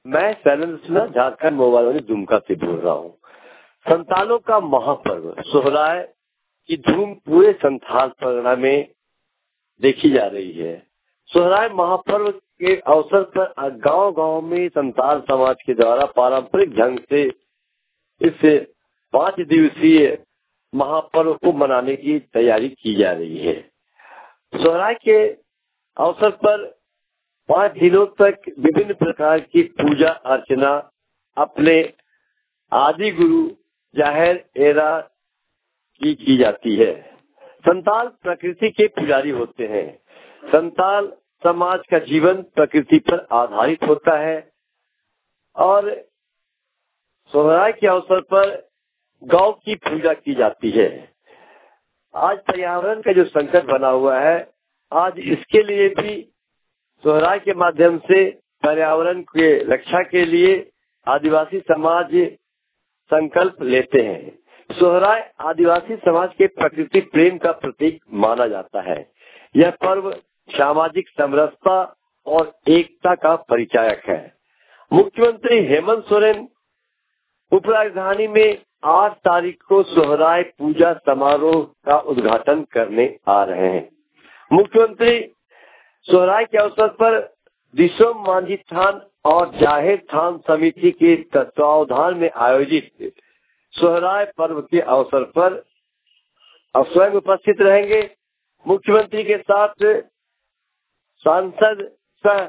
मैं शैलेंद्र सिन्हा झारखंड मोबाइल वाली दुमका से बोल रहा हूँ। संतालों का महापर्व सोहराय की धूम पूरे संथाल परगना में देखी जा रही है। सोहराय महापर्व के अवसर पर गांव-गांव में संताल समाज के द्वारा पारंपरिक ढंग से इस 5 दिवसीय महापर्व को मनाने की तैयारी की जा रही है। सोहराय के अवसर पर 5 दिनों तक विभिन्न प्रकार की पूजा अर्चना अपने आदि गुरु जाहिर एरा की जाती है। संताल प्रकृति के पुजारी होते हैं। संताल समाज का जीवन प्रकृति पर आधारित होता है और सोहराय के अवसर पर गौ की पूजा की जाती है। आज पर्यावरण का जो संकट बना हुआ है, आज इसके लिए भी सोहराय के माध्यम से पर्यावरण के रक्षा के लिए आदिवासी समाज संकल्प लेते हैं। सोहराय आदिवासी समाज के प्रकृति प्रेम का प्रतीक माना जाता है। यह पर्व सामाजिक समरसता और एकता का परिचायक है। मुख्यमंत्री हेमंत सोरेन उपराजधानी में 8 तारीख को सोहराय पूजा समारोह का उद्घाटन करने आ रहे हैं। मुख्यमंत्री सोहराय के अवसर पर दिसोम मांझी थान और जाहिर थान समिति के तत्वावधान में आयोजित सोहराय पर्व के अवसर पर स्वयं उपस्थित रहेंगे। मुख्यमंत्री के साथ सांसद सह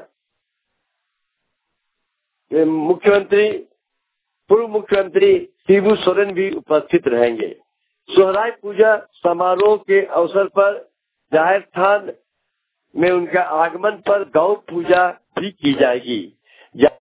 मुख्यमंत्री पूर्व मुख्यमंत्री शिबू सोरेन भी उपस्थित रहेंगे। सोहराय पूजा समारोह के अवसर पर जाहिर थान में उनका आगमन पर गौ पूजा भी की जाएगी।